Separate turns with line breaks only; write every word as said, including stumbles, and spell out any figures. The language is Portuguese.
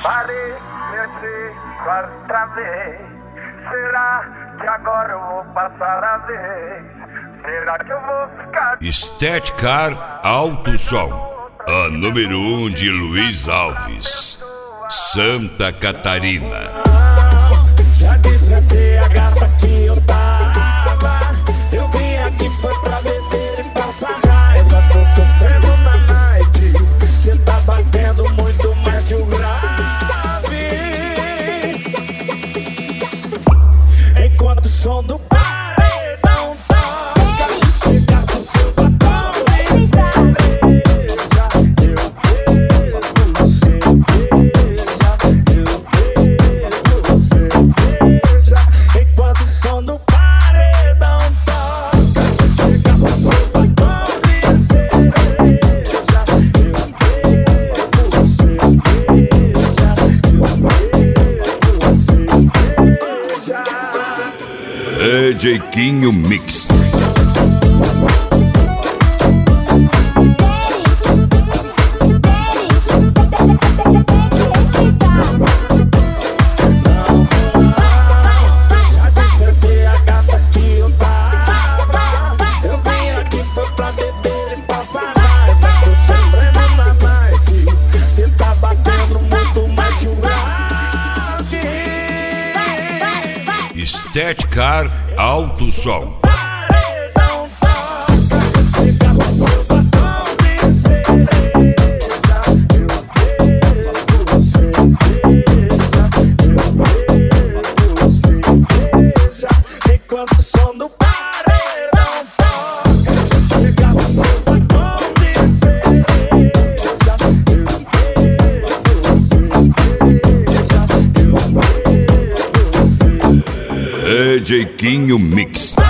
Parei nesse quarta vez. Será que agora eu vou passar a vez? Será que eu vou ficar...
Estética Alto Som, a número um de Luiz Alves, Santa Catarina.
Já disfarcei a gata que eu tava. Eu vim aqui foi pra beber e passar raiva. Tô sofrendo na night. Cê tá batendo muito mais que o grave. Enquanto o som do paredão toca, chega com seu batom de cereja. Eu bebo cerveja, eu bebo cerveja. Enquanto o som do paredão toca, chega com seu batom de cereja. Eu bebo cerveja, eu bebo cerveja.
D J Quinho Mix.
Já disfarcei a gata que eu tava. Eu vim aqui foi pra beber e passar raiva. Tô sofrendo na night. Cê tá batendo muito mais que o grave.
Estética Alto Som.
Paredão toca, chega com seu batom de cereja. Eu bebo cerveja, eu bebo cerveja. Enquanto o som do paredão toca, chega com seu batom de cereja. Eu bebo cerveja, eu bebo cerveja.
D J Quinho Mix.